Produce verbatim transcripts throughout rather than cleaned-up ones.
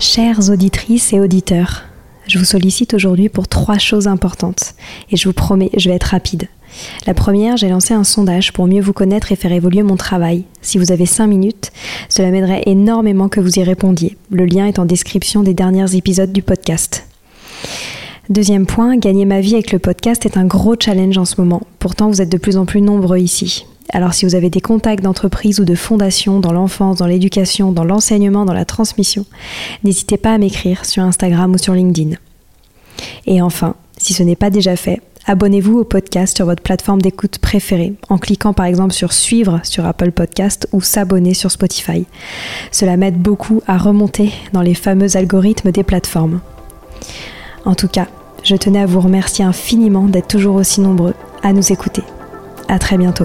Chères auditrices et auditeurs, je vous sollicite aujourd'hui pour trois choses importantes et je vous promets, je vais être rapide. La première, j'ai lancé un sondage pour mieux vous connaître et faire évoluer mon travail. Si vous avez cinq minutes, cela m'aiderait énormément que vous y répondiez. Le lien est en description des derniers épisodes du podcast. Deuxième point, gagner ma vie avec le podcast est un gros challenge en ce moment. Pourtant, vous êtes de plus en plus nombreux ici. Alors si vous avez des contacts d'entreprises ou de fondations dans l'enfance, dans l'éducation, dans l'enseignement, dans la transmission, n'hésitez pas à m'écrire sur Instagram ou sur LinkedIn. Et enfin, si ce n'est pas déjà fait, abonnez-vous au podcast sur votre plateforme d'écoute préférée en cliquant par exemple sur suivre sur Apple Podcast ou s'abonner sur Spotify. Cela m'aide beaucoup à remonter dans les fameux algorithmes des plateformes. En tout cas, je tenais à vous remercier infiniment d'être toujours aussi nombreux à nous écouter. À très bientôt.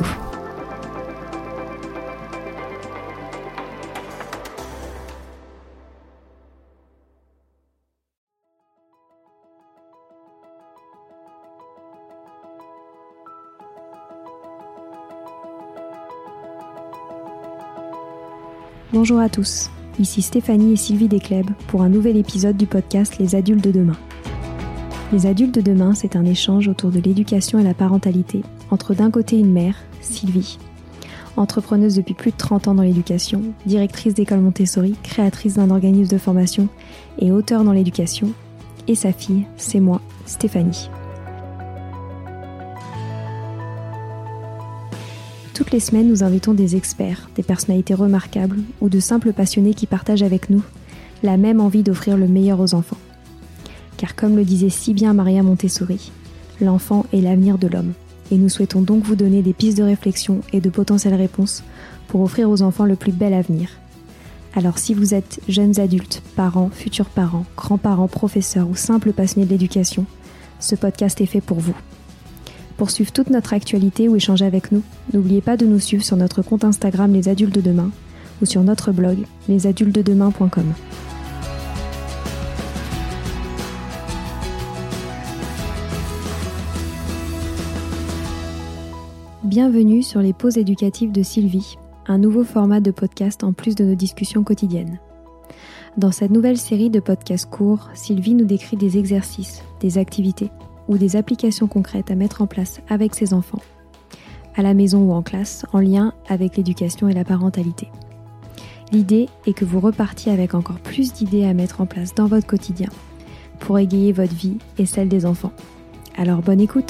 Bonjour à tous, ici Stéphanie et Sylvie Descleb pour un nouvel épisode du podcast Les Adultes de demain. Les Adultes de demain, c'est un échange autour de l'éducation et la parentalité entre d'un côté une mère, Sylvie, entrepreneuse depuis plus de trente ans dans l'éducation, directrice d'école Montessori, créatrice d'un organisme de formation et auteure dans l'éducation, et sa fille, c'est moi, Stéphanie. Toutes les semaines, nous invitons des experts, des personnalités remarquables ou de simples passionnés qui partagent avec nous la même envie d'offrir le meilleur aux enfants. Car comme le disait si bien Maria Montessori, l'enfant est l'avenir de l'homme. Et nous souhaitons donc vous donner des pistes de réflexion et de potentielles réponses pour offrir aux enfants le plus bel avenir. Alors si vous êtes jeunes adultes, parents, futurs parents, grands-parents, professeurs ou simples passionnés de l'éducation, ce podcast est fait pour vous. Pour suivre toute notre actualité ou échanger avec nous, n'oubliez pas de nous suivre sur notre compte Instagram Les Adultes de Demain ou sur notre blog les adultes de demain point com. Bienvenue sur les pauses éducatives de Sylvie, un nouveau format de podcast en plus de nos discussions quotidiennes. Dans cette nouvelle série de podcasts courts, Sylvie nous décrit des exercices, des activités ou des applications concrètes à mettre en place avec ses enfants, à la maison ou en classe, en lien avec l'éducation et la parentalité. L'idée est que vous repartiez avec encore plus d'idées à mettre en place dans votre quotidien pour égayer votre vie et celle des enfants. Alors bonne écoute!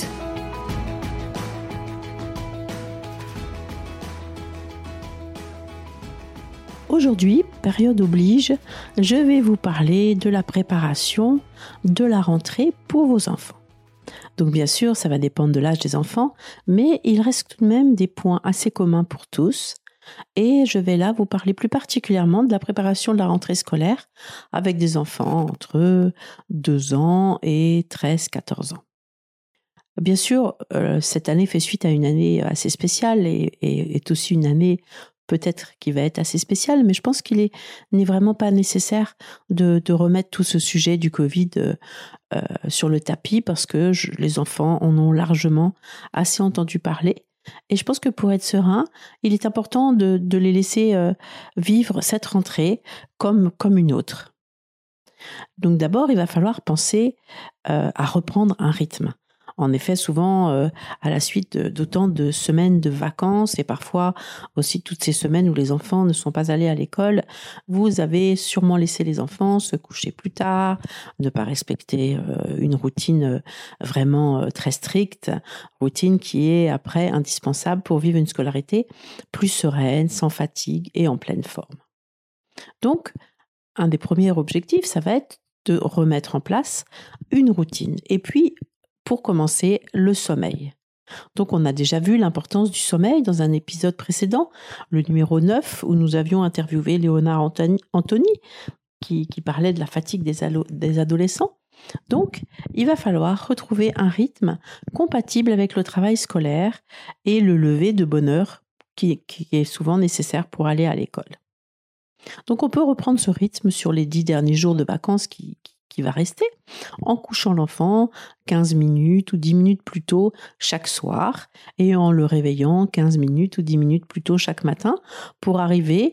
Aujourd'hui, période oblige, je vais vous parler de la préparation de la rentrée pour vos enfants. Donc bien sûr, ça va dépendre de l'âge des enfants, mais il reste tout de même des points assez communs pour tous. Et je vais là vous parler plus particulièrement de la préparation de la rentrée scolaire avec des enfants entre deux ans et treize à quatorze ans. Bien sûr, euh, cette année fait suite à une année assez spéciale et, et est aussi une année peut-être qui va être assez spéciale, mais je pense qu'il est, n'est vraiment pas nécessaire de, de remettre tout ce sujet du Covid euh, euh, sur le tapis parce que je, les enfants en ont largement assez entendu parler. Et je pense que pour être serein, il est important de, de les laisser euh, vivre cette rentrée comme, comme une autre. Donc d'abord, il va falloir penser euh, à reprendre un rythme. En effet, souvent, euh, à la suite de, d'autant de semaines de vacances et parfois aussi toutes ces semaines où les enfants ne sont pas allés à l'école, vous avez sûrement laissé les enfants se coucher plus tard, ne pas respecter euh, une routine euh, vraiment euh, très stricte, routine qui est après indispensable pour vivre une scolarité plus sereine, sans fatigue et en pleine forme. Donc, un des premiers objectifs, ça va être de remettre en place une routine. Et puis, pour commencer, le sommeil. Donc, on a déjà vu l'importance du sommeil dans un épisode précédent, le numéro neuf, où nous avions interviewé Léonard Anthony, Anthony qui, qui parlait de la fatigue des, alo- des adolescents. Donc, il va falloir retrouver un rythme compatible avec le travail scolaire et le lever de bonne heure qui, qui est souvent nécessaire pour aller à l'école. Donc, on peut reprendre ce rythme sur les dix derniers jours de vacances qui, qui qui va rester, en couchant l'enfant quinze minutes ou dix minutes plus tôt chaque soir et en le réveillant quinze minutes ou dix minutes plus tôt chaque matin pour arriver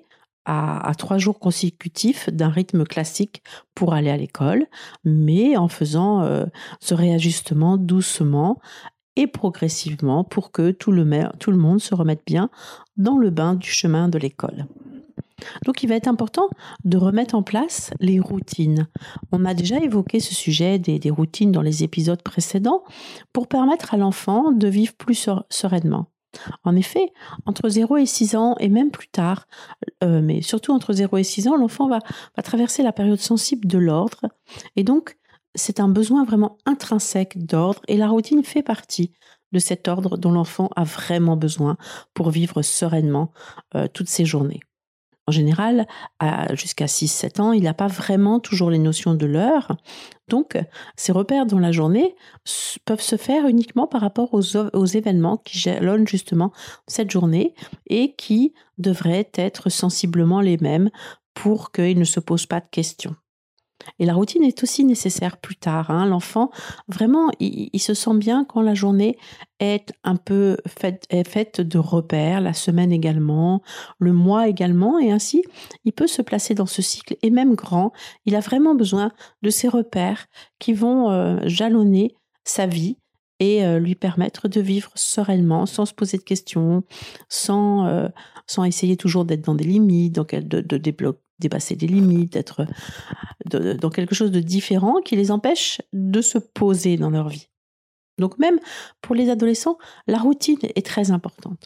à, à trois jours consécutifs d'un rythme classique pour aller à l'école, mais en faisant euh, ce réajustement doucement et progressivement pour que tout le, tout le monde se remette bien dans le bain du chemin de l'école. Donc il va être important de remettre en place les routines. On a déjà évoqué ce sujet des, des routines dans les épisodes précédents pour permettre à l'enfant de vivre plus sereinement. En effet, entre zéro et six ans et même plus tard, euh, mais surtout entre zéro et six ans, l'enfant va, va traverser la période sensible de l'ordre et donc c'est un besoin vraiment intrinsèque d'ordre et la routine fait partie de cet ordre dont l'enfant a vraiment besoin pour vivre sereinement euh, toutes ses journées. En général, à, jusqu'à six sept ans, il n'a pas vraiment toujours les notions de l'heure. Donc, ces repères dans la journée s- peuvent se faire uniquement par rapport aux, o- aux événements qui jalonnent justement cette journée et qui devraient être sensiblement les mêmes pour qu'il ne se pose pas de questions. Et la routine est aussi nécessaire plus tard. Hein. L'enfant, vraiment, il, il se sent bien quand la journée est un peu faite, est faite de repères, la semaine également, le mois également, et ainsi, il peut se placer dans ce cycle. Et même grand, il a vraiment besoin de ces repères qui vont euh, jalonner sa vie et euh, lui permettre de vivre sereinement, sans se poser de questions, sans, euh, sans essayer toujours d'être dans des limites, donc de, de débloquer dépasser des limites, d'être de, dans quelque chose de différent qui les empêche de se poser dans leur vie. Donc même pour les adolescents, la routine est très importante.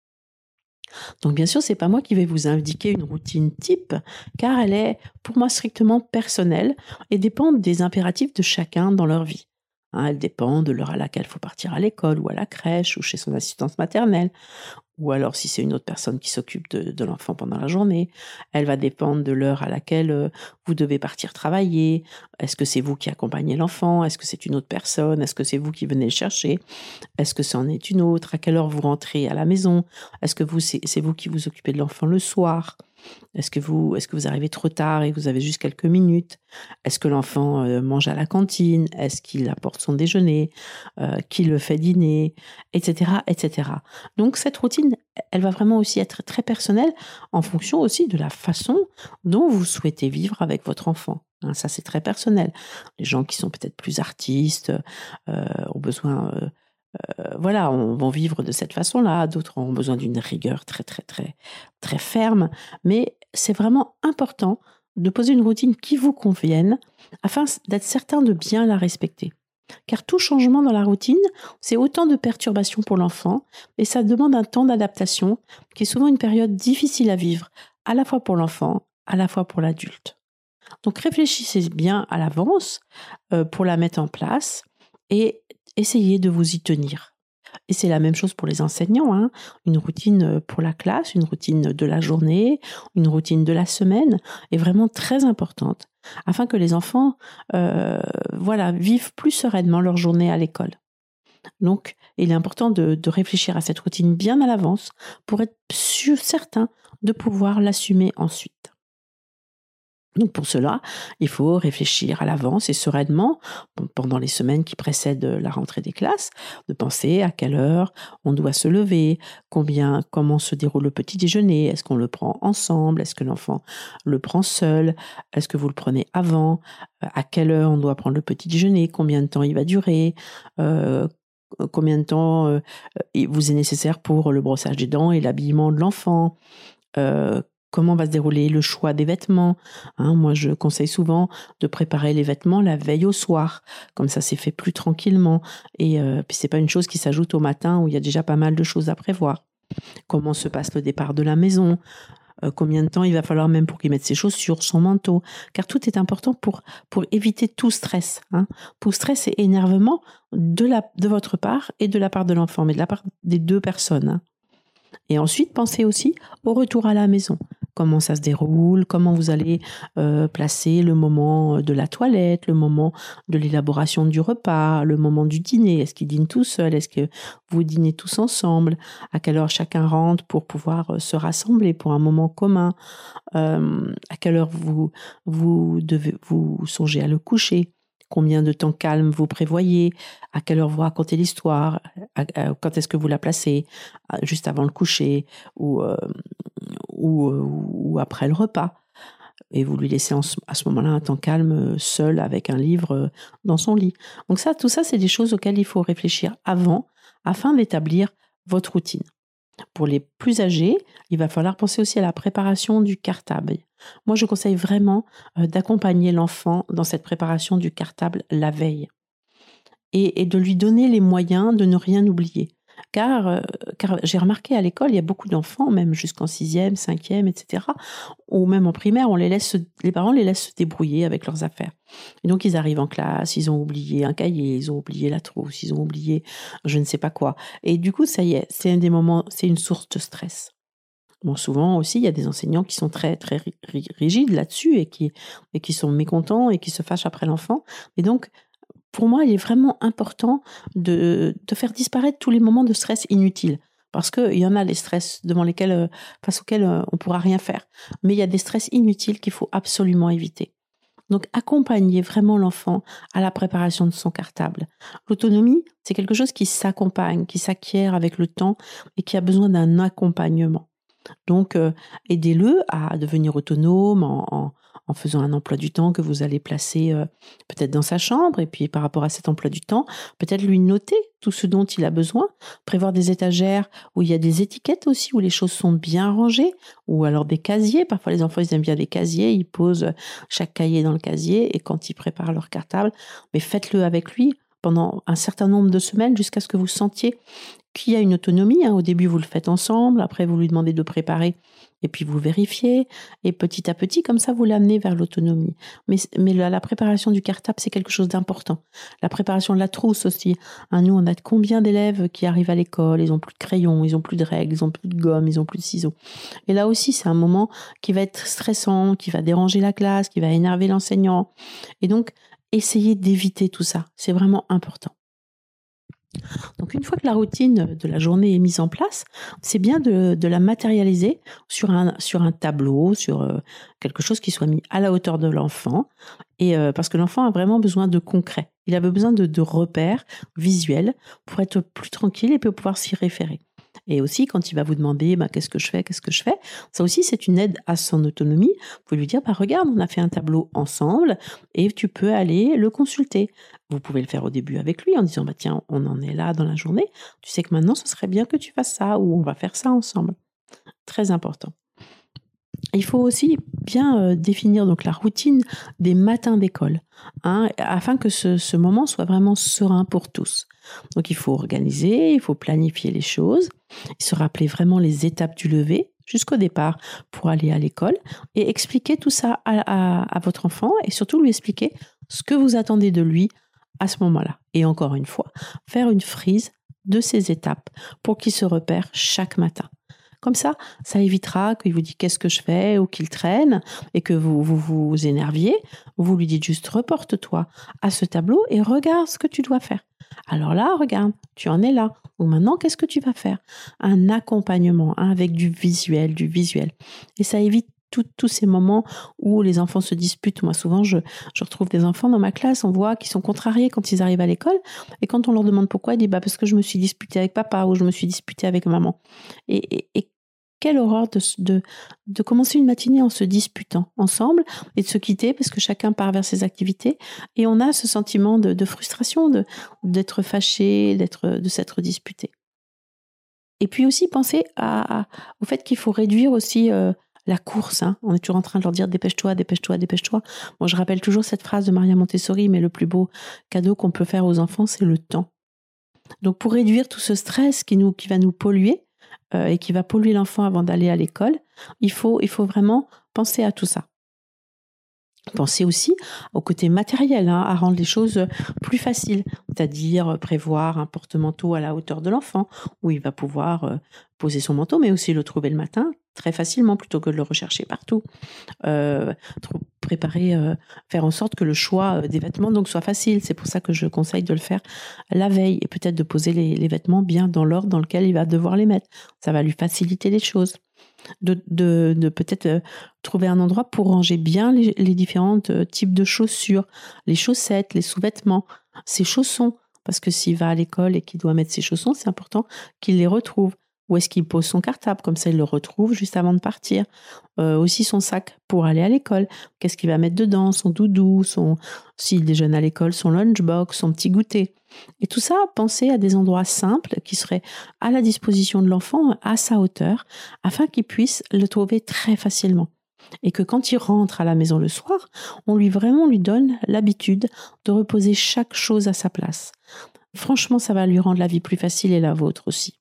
Donc bien sûr, c'est pas moi qui vais vous indiquer une routine type, car elle est pour moi strictement personnelle et dépend des impératifs de chacun dans leur vie. Hein, elle dépend de l'heure à laquelle il faut partir à l'école ou à la crèche ou chez son assistante maternelle. Ou alors si c'est une autre personne qui s'occupe de, de l'enfant pendant la journée, elle va dépendre de l'heure à laquelle euh, vous devez partir travailler. Est-ce que c'est vous qui accompagnez l'enfant? Est-ce que c'est une autre personne? Est-ce que c'est vous qui venez le chercher? Est-ce que c'en est une autre? À quelle heure vous rentrez à la maison? Est-ce que vous, c'est, c'est vous qui vous occupez de l'enfant le soir? Est-ce que vous, est-ce que vous arrivez trop tard et vous avez juste quelques minutes? Est-ce que l'enfant euh, mange à la cantine? Est-ce qu'il apporte son déjeuner? euh, Qui le fait dîner? Etc., et cetera. Donc cette routine, elle va vraiment aussi être très personnelle en fonction aussi de la façon dont vous souhaitez vivre avec votre enfant. Hein, ça, c'est très personnel. Les gens qui sont peut-être plus artistes euh, ont besoin... Euh, Euh, voilà, on va vivre de cette façon-là. D'autres ont besoin d'une rigueur très, très, très, très ferme. Mais c'est vraiment important de poser une routine qui vous convienne afin d'être certain de bien la respecter. Car tout changement dans la routine, c'est autant de perturbations pour l'enfant et ça demande un temps d'adaptation qui est souvent une période difficile à vivre, à la fois pour l'enfant, à la fois pour l'adulte. Donc réfléchissez bien à l'avance euh, pour la mettre en place et essayez de vous y tenir. Et c'est la même chose pour les enseignants, hein. Une routine pour la classe, une routine de la journée, une routine de la semaine est vraiment très importante afin que les enfants euh, voilà, vivent plus sereinement leur journée à l'école. Donc, il est important de, de réfléchir à cette routine bien à l'avance pour être sûr, certain de pouvoir l'assumer ensuite. Donc pour cela, il faut réfléchir à l'avance et sereinement pendant les semaines qui précèdent la rentrée des classes, de penser à quelle heure on doit se lever, combien, comment se déroule le petit déjeuner, est-ce qu'on le prend ensemble, est-ce que l'enfant le prend seul, est-ce que vous le prenez avant, à quelle heure on doit prendre le petit déjeuner, combien de temps il va durer, euh, combien de temps euh, il vous est nécessaire pour le brossage des dents et l'habillement de l'enfant, euh, comment va se dérouler le choix des vêtements. Hein, moi, je conseille souvent de préparer les vêtements la veille au soir. Comme ça, c'est fait plus tranquillement. Et euh, puis, c'est pas une chose qui s'ajoute au matin où il y a déjà pas mal de choses à prévoir. Comment se passe le départ de la maison? euh, Combien de temps il va falloir même pour qu'il mette ses chaussures, son manteau? Car tout est important pour, pour éviter tout stress. Hein. Tout stress et énervement de, la, de votre part et de la part de l'enfant, mais de la part des deux personnes. Hein. Et ensuite, pensez aussi au retour à la maison. Comment ça se déroule, comment vous allez euh, placer le moment de la toilette, le moment de l'élaboration du repas, le moment du dîner. Est-ce qu'il dîne tout seul? Est-ce que vous dînez tous ensemble? À quelle heure chacun rentre pour pouvoir euh, se rassembler pour un moment commun? euh, À quelle heure vous, vous, devez, vous songez à le coucher? Combien de temps calme vous prévoyez? À quelle heure vous racontez l'histoire? Quand est-ce que vous la placez? Juste avant le coucher? Ou, euh, ou, ou après le repas. Et vous lui laissez en, à ce moment-là un temps calme, seul, avec un livre dans son lit. Donc ça, tout ça, c'est des choses auxquelles il faut réfléchir avant, afin d'établir votre routine. Pour les plus âgés, il va falloir penser aussi à la préparation du cartable. Moi, je conseille vraiment euh, d'accompagner l'enfant dans cette préparation du cartable la veille et, et de lui donner les moyens de ne rien oublier. Car, euh, car j'ai remarqué à l'école, il y a beaucoup d'enfants, même jusqu'en sixième, cinquième, et cetera, ou même en primaire, on les laisse, se, les parents les laissent se débrouiller avec leurs affaires. Et donc, ils arrivent en classe, ils ont oublié un cahier, ils ont oublié la trousse, ils ont oublié je ne sais pas quoi. Et du coup, ça y est, c'est un des moments, c'est une source de stress. Bon, souvent aussi, il y a des enseignants qui sont très, très rigides là-dessus et qui, et qui sont mécontents et qui se fâchent après l'enfant. Et donc, pour moi, il est vraiment important de, de faire disparaître tous les moments de stress inutiles. Parce qu'il y en a les stress devant lesquels, face auxquels on ne pourra rien faire. Mais il y a des stress inutiles qu'il faut absolument éviter. Donc, accompagner vraiment l'enfant à la préparation de son cartable. L'autonomie, c'est quelque chose qui s'accompagne, qui s'acquiert avec le temps et qui a besoin d'un accompagnement. Donc, euh, aidez-le à devenir autonome en, en, en faisant un emploi du temps que vous allez placer euh, peut-être dans sa chambre. Et puis, par rapport à cet emploi du temps, peut-être lui noter tout ce dont il a besoin, prévoir des étagères où il y a des étiquettes aussi, où les choses sont bien rangées, ou alors des casiers. Parfois, les enfants, ils aiment bien des casiers. Ils posent chaque cahier dans le casier et quand ils préparent leur cartable, mais faites-le avec lui pendant un certain nombre de semaines jusqu'à ce que vous sentiez qu'il y a une autonomie. Hein. Au début, vous le faites ensemble. Après, vous lui demandez de préparer et puis vous vérifiez. Et petit à petit, comme ça, vous l'amenez vers l'autonomie. Mais, mais la, la préparation du cartable, c'est quelque chose d'important. La préparation de la trousse aussi. Hein, nous, on a combien d'élèves qui arrivent à l'école, ils n'ont plus de crayons, ils n'ont plus de règles, ils n'ont plus de gomme, ils n'ont plus de ciseaux. Et là aussi, c'est un moment qui va être stressant, qui va déranger la classe, qui va énerver l'enseignant. Et donc, essayez d'éviter tout ça. C'est vraiment important. Donc, une fois que la routine de la journée est mise en place, c'est bien de, de la matérialiser sur un, sur un tableau, sur euh, quelque chose qui soit mis à la hauteur de l'enfant. Et euh, parce que l'enfant a vraiment besoin de concret. Il a besoin de, de repères visuels pour être plus tranquille et pour pouvoir s'y référer. Et aussi, quand il va vous demander bah, qu'est-ce que je fais, qu'est-ce que je fais, ça aussi, c'est une aide à son autonomie. Vous pouvez lui dire, bah, regarde, on a fait un tableau ensemble et tu peux aller le consulter. Vous pouvez le faire au début avec lui en disant, bah, tiens, on en est là dans la journée. Tu sais que maintenant, ce serait bien que tu fasses ça ou on va faire ça ensemble. Très important. Il faut aussi bien euh, définir donc la routine des matins d'école, hein, afin que ce, ce moment soit vraiment serein pour tous. Donc il faut organiser, il faut planifier les choses, et se rappeler vraiment les étapes du lever jusqu'au départ pour aller à l'école et expliquer tout ça à, à, à votre enfant et surtout lui expliquer ce que vous attendez de lui à ce moment-là. Et encore une fois, faire une frise de ces étapes pour qu'il se repère chaque matin. Comme ça, ça évitera qu'il vous dise qu'est-ce que je fais ou qu'il traîne et que vous, vous vous énerviez. Vous lui dites juste reporte-toi à ce tableau et regarde ce que tu dois faire. Alors là, regarde, tu en es là. Ou maintenant, qu'est-ce que tu vas faire? Un accompagnement hein, avec du visuel, du visuel. Et ça évite tous ces moments où les enfants se disputent. Moi, souvent, je, je retrouve des enfants dans ma classe, on voit qu'ils sont contrariés quand ils arrivent à l'école. Et quand on leur demande pourquoi, ils disent bah, parce que je me suis disputée avec papa ou je me suis disputée avec maman. Et, et, et quelle horreur de, de, de commencer une matinée en se disputant ensemble et de se quitter parce que chacun part vers ses activités. Et on a ce sentiment de, de frustration, de, d'être fâché, d'être, de s'être disputé. Et puis aussi penser à, à, au fait qu'il faut réduire aussi euh, la course. Hein. On est toujours en train de leur dire dépêche-toi, dépêche-toi, dépêche-toi. Bon, je rappelle toujours cette phrase de Maria Montessori, mais le plus beau cadeau qu'on peut faire aux enfants, c'est le temps. Donc pour réduire tout ce stress qui, nous, qui va nous polluer, Euh, et qui va polluer l'enfant avant d'aller à l'école, il faut, il faut vraiment penser à tout ça. Pensez aussi au côté matériel, hein, à rendre les choses plus faciles, c'est-à-dire prévoir un porte-manteau à la hauteur de l'enfant, où il va pouvoir euh, poser son manteau, mais aussi le trouver le matin très facilement, plutôt que de le rechercher partout. Euh, préparer, euh, faire en sorte que le choix des vêtements donc, soit facile. C'est pour ça que je conseille de le faire la veille, et peut-être de poser les, les vêtements bien dans l'ordre dans lequel il va devoir les mettre. Ça va lui faciliter les choses. De, de, de peut-être euh, trouver un endroit pour ranger bien les, les différents euh, types de chaussures, les chaussettes, les sous-vêtements, ses chaussons, parce que s'il va à l'école et qu'il doit mettre ses chaussons, c'est important qu'il les retrouve. Où est-ce qu'il pose son cartable? Comme ça, il le retrouve juste avant de partir. Euh, aussi son sac pour aller à l'école. Qu'est-ce qu'il va mettre dedans? Son doudou, son, s'il déjeune à l'école, son lunchbox, son petit goûter. Et tout ça, pensez à des endroits simples qui seraient à la disposition de l'enfant, à sa hauteur, afin qu'il puisse le trouver très facilement. Et que quand il rentre à la maison le soir, on lui vraiment lui donne l'habitude de reposer chaque chose à sa place. Franchement, ça va lui rendre la vie plus facile et la vôtre aussi.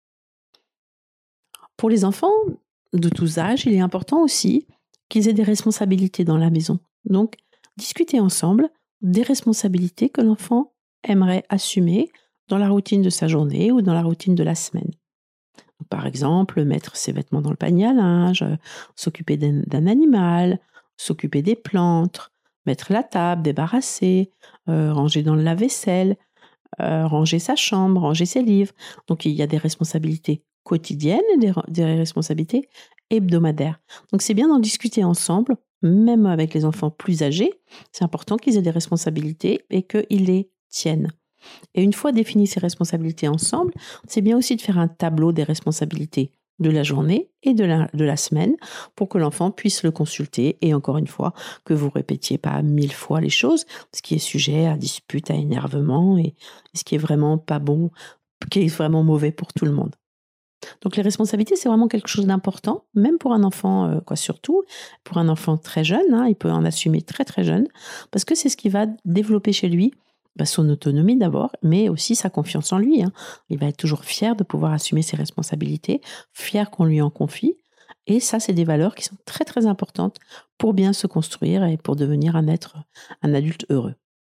Pour les enfants de tous âges, il est important aussi qu'ils aient des responsabilités dans la maison. Donc, discutez ensemble des responsabilités que l'enfant aimerait assumer dans la routine de sa journée ou dans la routine de la semaine. Par exemple, mettre ses vêtements dans le panier à linge, s'occuper d'un, d'un animal, s'occuper des plantes, mettre la table, débarrasser, euh, ranger dans le lave-vaisselle, euh, ranger sa chambre, ranger ses livres. Donc, il y a des responsabilités quotidiennes et des, des responsabilités hebdomadaires. Donc, c'est bien d'en discuter ensemble, même avec les enfants plus âgés. C'est important qu'ils aient des responsabilités et qu'ils les tiennent. Et une fois définies ces responsabilités ensemble, c'est bien aussi de faire un tableau des responsabilités de la journée et de la, de la semaine pour que l'enfant puisse le consulter et encore une fois, que vous répétiez pas mille fois les choses, ce qui est sujet à dispute, à énervement et ce qui est vraiment pas bon, qui est vraiment mauvais pour tout le monde. Donc les responsabilités, c'est vraiment quelque chose d'important, même pour un enfant, euh, quoi, surtout pour un enfant très jeune, hein, il peut en assumer très très jeune, parce que c'est ce qui va développer chez lui bah, son autonomie d'abord, mais aussi sa confiance en lui. Hein. Il va être toujours fier de pouvoir assumer ses responsabilités, fier qu'on lui en confie, et ça, c'est des valeurs qui sont très très importantes pour bien se construire et pour devenir un être, un adulte heureux.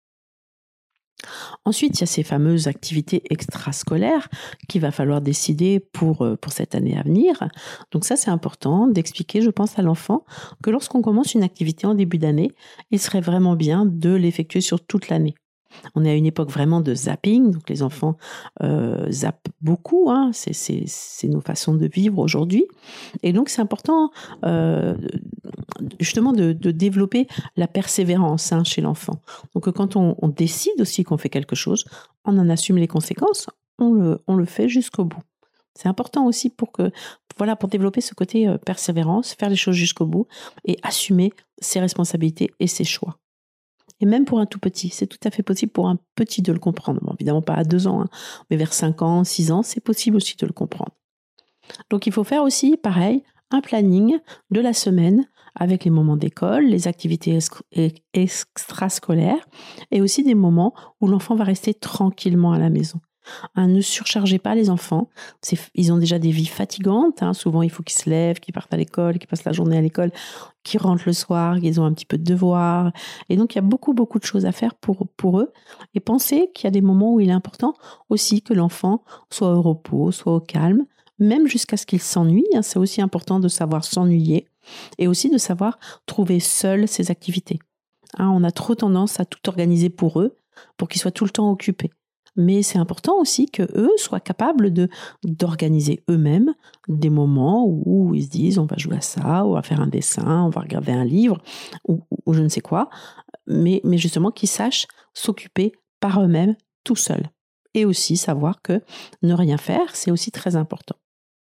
Ensuite, il y a ces fameuses activités extrascolaires qu'il va falloir décider pour, pour cette année à venir. Donc ça, c'est important d'expliquer, je pense, à l'enfant que lorsqu'on commence une activité en début d'année, il serait vraiment bien de l'effectuer sur toute l'année. On est à une époque vraiment de zapping, donc les enfants euh, zappent beaucoup, hein, c'est, c'est, c'est nos façons de vivre aujourd'hui. Et donc c'est important euh, justement de, de développer la persévérance hein, chez l'enfant. Donc quand on, on décide aussi qu'on fait quelque chose, on en assume les conséquences, on le, on le fait jusqu'au bout. C'est important aussi pour que, voilà, pour développer ce côté euh, persévérance, faire les choses jusqu'au bout et assumer ses responsabilités et ses choix. Et même pour un tout petit, c'est tout à fait possible pour un petit de le comprendre. Bon, évidemment pas à deux ans, hein, mais vers cinq ans, six ans, c'est possible aussi de le comprendre. Donc il faut faire aussi, pareil, un planning de la semaine avec les moments d'école, les activités extrascolaires et aussi des moments où l'enfant va rester tranquillement à la maison. Hein, ne surchargez pas les enfants. C'est, ils ont déjà des vies fatigantes. Hein. Souvent, il faut qu'ils se lèvent, qu'ils partent à l'école, qu'ils passent la journée à l'école, qu'ils rentrent le soir, qu'ils ont un petit peu de devoirs. Et donc, il y a beaucoup, beaucoup de choses à faire pour, pour eux. Et pensez qu'il y a des moments où il est important aussi que l'enfant soit au repos, soit au calme, même jusqu'à ce qu'il s'ennuie. Hein. C'est aussi important de savoir s'ennuyer et aussi de savoir trouver seul ses activités. Hein, on a trop tendance à tout organiser pour eux, pour qu'ils soient tout le temps occupés. Mais c'est important aussi qu'eux soient capables de, d'organiser eux-mêmes des moments où ils se disent on va jouer à ça, on va faire un dessin, on va regarder un livre, ou, ou je ne sais quoi, mais, mais justement qu'ils sachent s'occuper par eux-mêmes tout seuls. Et aussi savoir que ne rien faire, c'est aussi très important.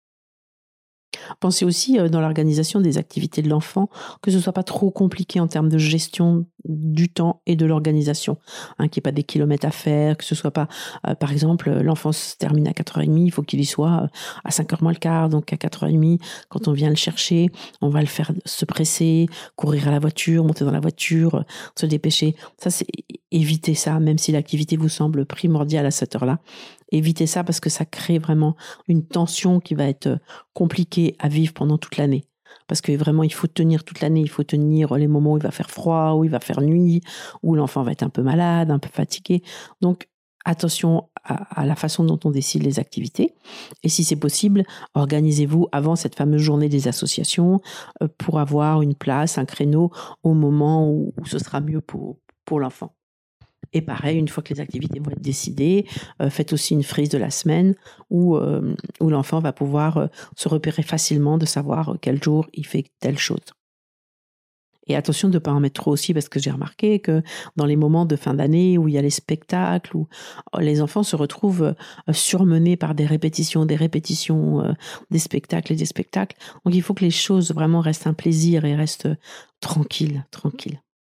Pensez aussi dans l'organisation des activités de l'enfant que ce soit pas trop compliqué en termes de gestion du temps et de l'organisation, hein, qu'il n'y ait pas des kilomètres à faire, que ce soit pas, euh, par exemple, l'enfant se termine à quatre heures trente, il faut qu'il y soit à cinq heures moins le quart, donc à quatre heures trente, quand on vient le chercher, on va le faire se presser, courir à la voiture, monter dans la voiture, se dépêcher. Ça, c'est éviter ça, même si l'activité vous semble primordiale à cette heure-là. Évitez ça parce que ça crée vraiment une tension qui va être compliquée à vivre pendant toute l'année. Parce que vraiment, il faut tenir toute l'année, il faut tenir les moments où il va faire froid, où il va faire nuit, où l'enfant va être un peu malade, un peu fatigué. Donc, attention à, à la façon dont on décide les activités. Et si c'est possible, organisez-vous avant cette fameuse journée des associations euh, pour avoir une place, un créneau au moment où, où ce sera mieux pour, pour l'enfant. Et pareil, une fois que les activités vont être décidées, euh, faites aussi une frise de la semaine où, euh, où l'enfant va pouvoir euh, se repérer facilement de savoir quel jour il fait telle chose. Et attention de ne pas en mettre trop aussi, parce que j'ai remarqué que dans les moments de fin d'année où il y a les spectacles, où les enfants se retrouvent surmenés par des répétitions, des répétitions, euh, des spectacles et des spectacles. Donc il faut que les choses vraiment restent un plaisir et restent tranquilles, tranquilles.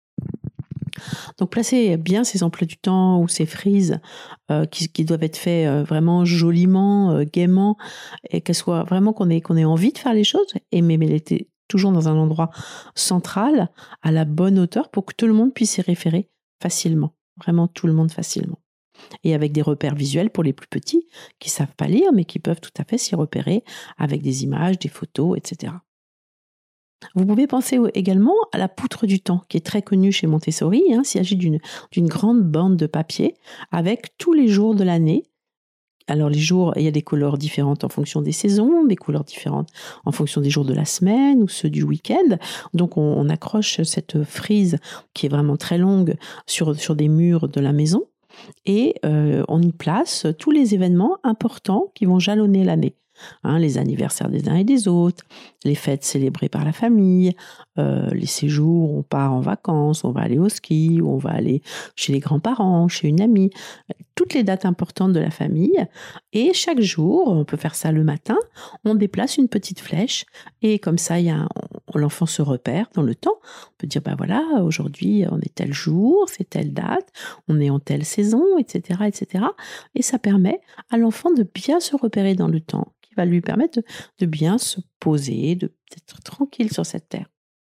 Donc placez bien ces emplois du temps ou ces frises euh, qui, qui doivent être faits euh, vraiment joliment, euh, gaiement, et qu'elles soient vraiment qu'on ait, qu'on ait envie de faire les choses, et mais, mais l'été toujours dans un endroit central, à la bonne hauteur, pour que tout le monde puisse y référer facilement. Vraiment tout le monde facilement. Et avec des repères visuels pour les plus petits, qui ne savent pas lire, mais qui peuvent tout à fait s'y repérer avec des images, des photos, et cetera. Vous pouvez penser également à la poutre du temps, qui est très connue chez Montessori. Hein. Il s'agit d'une, d'une grande bande de papier avec tous les jours de l'année. Alors les jours, il y a des couleurs différentes en fonction des saisons, des couleurs différentes en fonction des jours de la semaine ou ceux du week-end. Donc on, on accroche cette frise qui est vraiment très longue sur, sur des murs de la maison, et euh, on y place tous les événements importants qui vont jalonner l'année. Hein, les anniversaires des uns et des autres, les fêtes célébrées par la famille, euh, les séjours où on part en vacances, on va aller au ski, ou on va aller chez les grands-parents, chez une amie, toutes les dates importantes de la famille. Et chaque jour, on peut faire ça le matin, on déplace une petite flèche, et comme ça, il y a un, l'enfant se repère dans le temps. On peut dire, ben voilà, aujourd'hui, on est tel jour, c'est telle date, on est en telle saison, et cetera, et cetera. Et ça permet à l'enfant de bien se repérer dans le temps, va lui permettre de, de bien se poser, de, d'être tranquille sur cette terre.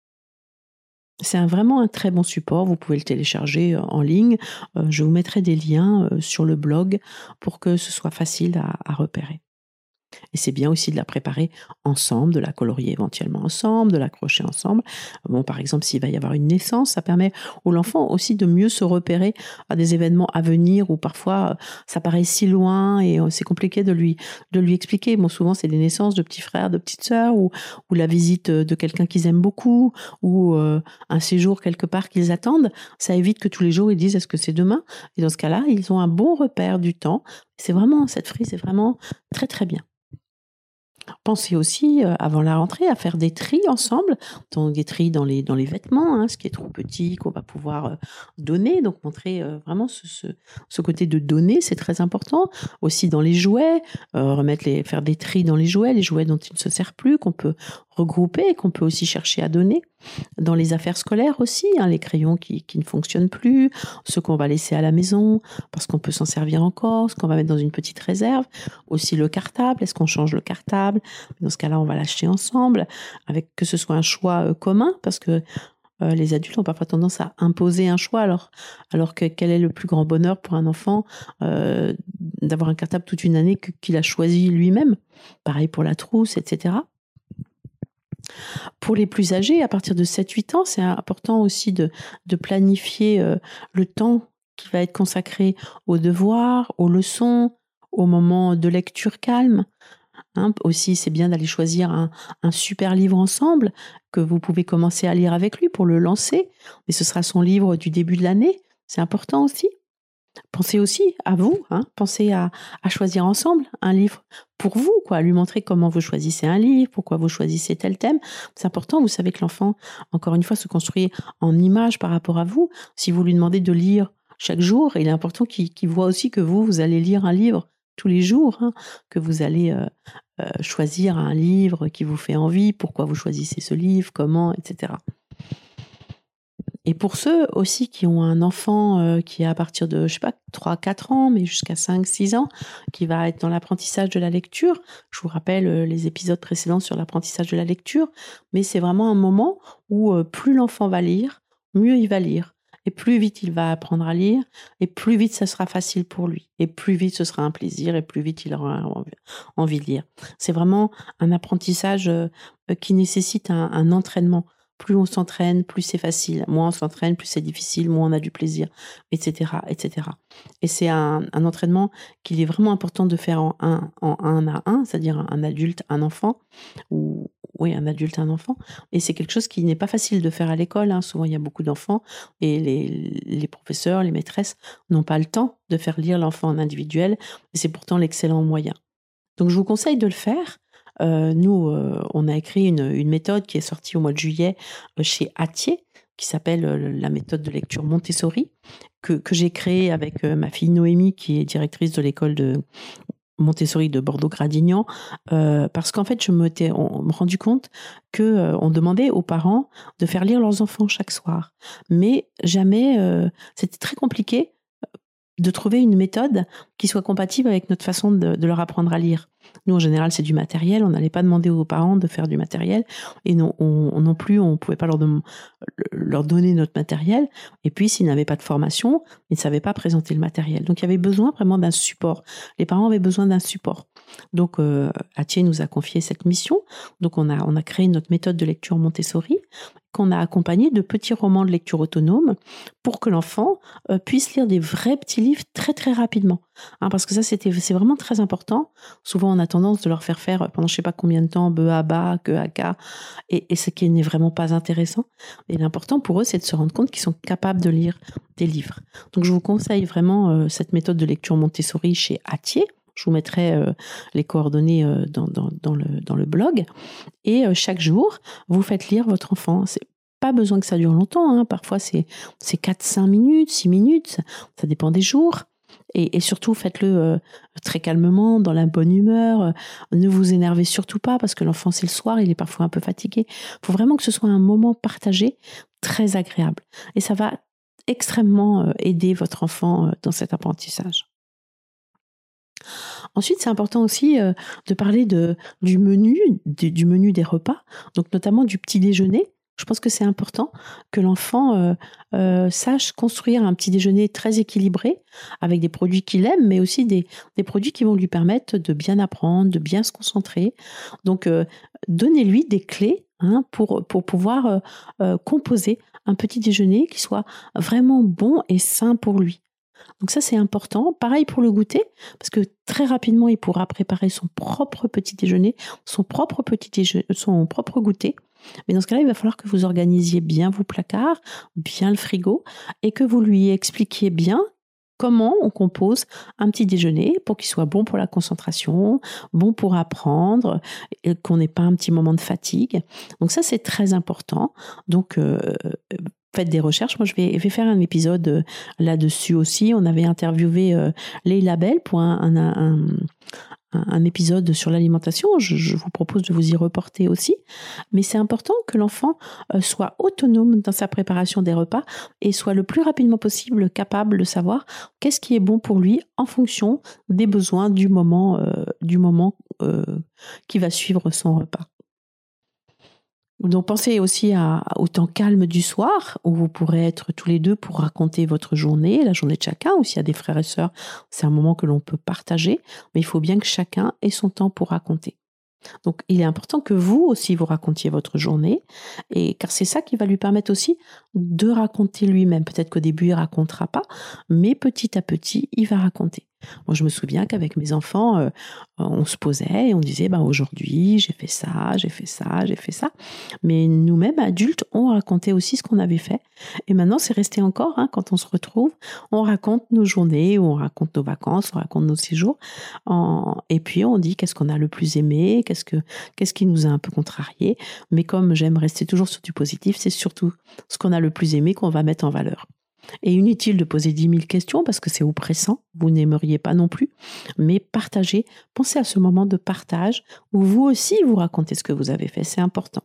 C'est un, vraiment un très bon support, vous pouvez le télécharger en ligne. Euh, je vous mettrai des liens euh, sur le blog pour que ce soit facile à, à repérer. Et c'est bien aussi de la préparer ensemble, de la colorier éventuellement ensemble, de l'accrocher ensemble. Bon, par exemple, s'il va y avoir une naissance, ça permet à l'enfant aussi de mieux se repérer à des événements à venir où parfois ça paraît si loin et c'est compliqué de lui, de lui expliquer. Bon, souvent, c'est des naissances de petits frères, de petites sœurs, ou, ou la visite de quelqu'un qu'ils aiment beaucoup, ou euh, un séjour quelque part qu'ils attendent. Ça évite que tous les jours ils disent est-ce que c'est demain? Et dans ce cas-là, ils ont un bon repère du temps. C'est vraiment, cette frise est vraiment très très bien. Pensez aussi, euh, avant la rentrée, à faire des tris ensemble, donc des tris dans les, dans les vêtements, hein, ce qui est trop petit, qu'on va pouvoir euh, donner, donc montrer euh, vraiment ce, ce, ce côté de donner, c'est très important. Aussi dans les jouets, euh, remettre les, faire des tris dans les jouets, les jouets dont il ne se sert plus, qu'on peut regrouper et qu'on peut aussi chercher à donner. Dans les affaires scolaires aussi, hein, les crayons qui, qui ne fonctionnent plus, ceux qu'on va laisser à la maison parce qu'on peut s'en servir encore, ce qu'on va mettre dans une petite réserve. Aussi le cartable, est-ce qu'on change le cartable? Dans ce cas-là, on va l'acheter ensemble, avec que ce soit un choix euh, commun, parce que euh, les adultes ont parfois tendance à imposer un choix, alors, alors que quel est le plus grand bonheur pour un enfant euh, d'avoir un cartable toute une année que, qu'il a choisi lui-même. Pareil pour la trousse, et cetera. Pour les plus âgés, à partir de sept huit ans, c'est important aussi de, de planifier euh, le temps qui va être consacré aux devoirs, aux leçons, aux moments de lecture calme. Hein, aussi, c'est bien d'aller choisir un, un super livre ensemble que vous pouvez commencer à lire avec lui pour le lancer. Et ce sera son livre du début de l'année. C'est important aussi. Pensez aussi à vous, hein, pensez à, à choisir ensemble un livre pour vous, quoi, à lui montrer comment vous choisissez un livre, pourquoi vous choisissez tel thème. C'est important, vous savez que l'enfant, encore une fois, se construit en image par rapport à vous. Si vous lui demandez de lire chaque jour, il est important qu'il, qu'il voit aussi que vous, vous allez lire un livre tous les jours, hein, que vous allez euh, euh, choisir un livre qui vous fait envie, pourquoi vous choisissez ce livre, comment, et cetera. Et pour ceux aussi qui ont un enfant euh, qui est à partir de, je sais pas, trois quatre ans, mais jusqu'à cinq six ans, qui va être dans l'apprentissage de la lecture, je vous rappelle euh, les épisodes précédents sur l'apprentissage de la lecture, mais c'est vraiment un moment où euh, plus l'enfant va lire, mieux il va lire. Et plus vite il va apprendre à lire, et plus vite ça sera facile pour lui. Et plus vite ce sera un plaisir, et plus vite il aura envie de lire. C'est vraiment un apprentissage euh, qui nécessite un, un entraînement. Plus on s'entraîne, plus c'est facile. Moins on s'entraîne, plus c'est difficile, moins on a du plaisir, et cetera, et cetera. Et c'est un, un entraînement qu'il est vraiment important de faire en un, en un à un, c'est-à-dire un adulte, un enfant, ou oui, un adulte, un enfant. Et c'est quelque chose qui n'est pas facile de faire à l'école. Hein. Souvent, il y a beaucoup d'enfants et les, les professeurs, les maîtresses n'ont pas le temps de faire lire l'enfant en individuel. Et c'est pourtant l'excellent moyen. Donc, je vous conseille de le faire. Euh, nous, euh, on a écrit une, une méthode qui est sortie au mois de juillet euh, chez Hatier, qui s'appelle euh, la méthode de lecture Montessori, que, que j'ai créée avec euh, ma fille Noémie, qui est directrice de l'école de Montessori de Bordeaux-Gradignan, euh, parce qu'en fait, je me m'étais rendu compte que euh, on demandait aux parents de faire lire leurs enfants chaque soir, mais jamais, euh, c'était très compliqué de trouver une méthode qui soit compatible avec notre façon de, de leur apprendre à lire. Nous, en général, c'est du matériel. On n'allait pas demander aux parents de faire du matériel. Et non, on, non plus, on ne pouvait pas leur, de, leur donner notre matériel. Et puis, s'ils n'avaient pas de formation, ils ne savaient pas présenter le matériel. Donc, il y avait besoin vraiment d'un support. Les parents avaient besoin d'un support. Donc, euh, Atier nous a confié cette mission. Donc, on a, on a créé notre méthode de lecture Montessori, qu'on a accompagné de petits romans de lecture autonome pour que l'enfant euh, puisse lire des vrais petits livres très très rapidement. Hein, parce que ça, c'était, c'est vraiment très important. Souvent, on a tendance de leur faire faire pendant je sais pas combien de temps, be a ba, que a ka, et, et ce qui n'est vraiment pas intéressant. Et l'important pour eux, c'est de se rendre compte qu'ils sont capables de lire des livres. Donc, je vous conseille vraiment euh, cette méthode de lecture Montessori chez Atier. Je vous mettrai euh, les coordonnées euh, dans, dans, dans, le, dans le blog. Et euh, chaque jour, vous faites lire votre enfant. C'est pas besoin que ça dure longtemps. Hein. Parfois, c'est, c'est quatre cinq minutes, six minutes. Ça, ça dépend des jours. Et, et surtout, faites-le euh, très calmement, dans la bonne humeur. Euh, ne vous énervez surtout pas parce que l'enfant, c'est le soir, il est parfois un peu fatigué. Il faut vraiment que ce soit un moment partagé, très agréable. Et ça va extrêmement euh, aider votre enfant euh, dans cet apprentissage. Ensuite, c'est important aussi euh, de parler de, du menu, du, du menu des repas, donc notamment du petit déjeuner. Je pense que c'est important que l'enfant euh, euh, sache construire un petit déjeuner très équilibré avec des produits qu'il aime, mais aussi des, des produits qui vont lui permettre de bien apprendre, de bien se concentrer. Donc, euh, donnez-lui des clés hein, pour, pour pouvoir euh, euh, composer un petit déjeuner qui soit vraiment bon et sain pour lui. Donc ça, c'est important. Pareil pour le goûter, parce que très rapidement, il pourra préparer son propre petit déjeuner, son propre petit déjeuner, son propre goûter. Mais dans ce cas-là, il va falloir que vous organisiez bien vos placards, bien le frigo, et que vous lui expliquiez bien comment on compose un petit déjeuner pour qu'il soit bon pour la concentration, bon pour apprendre, et qu'on n'ait pas un petit moment de fatigue. Donc ça, c'est très important. Donc, euh, faites des recherches. Moi, je vais, je vais faire un épisode euh, là-dessus aussi. On avait interviewé euh, Leila Bell pour un, un, un, un, un épisode sur l'alimentation. Je, je vous propose de vous y reporter aussi. Mais c'est important que l'enfant euh, soit autonome dans sa préparation des repas et soit le plus rapidement possible capable de savoir qu'est-ce qui est bon pour lui en fonction des besoins du moment, euh, du moment euh, qui va suivre son repas. Donc pensez aussi à, au temps calme du soir où vous pourrez être tous les deux pour raconter votre journée, la journée de chacun, ou s'il y a des frères et sœurs, c'est un moment que l'on peut partager, mais il faut bien que chacun ait son temps pour raconter. Donc il est important que vous aussi vous racontiez votre journée, et car c'est ça qui va lui permettre aussi de raconter lui-même. Peut-être qu'au début il racontera pas, mais petit à petit il va raconter. Moi je me souviens qu'avec mes enfants, euh, on se posait et on disait bah aujourd'hui j'ai fait ça, j'ai fait ça, j'ai fait ça. Mais nous-mêmes adultes, on racontait aussi ce qu'on avait fait. Et maintenant c'est resté encore hein, quand on se retrouve, on raconte nos journées, on raconte nos vacances, on raconte nos séjours, en... et puis on dit qu'est-ce qu'on a le plus aimé, qu'est-ce que qu'est-ce qui nous a un peu contrarié. Mais comme j'aime rester toujours sur du positif, c'est surtout ce qu'on a le plus aimé qu'on va mettre en valeur. Et inutile de poser dix mille questions parce que c'est oppressant, vous n'aimeriez pas non plus, mais partagez, pensez à ce moment de partage où vous aussi vous racontez ce que vous avez fait, c'est important.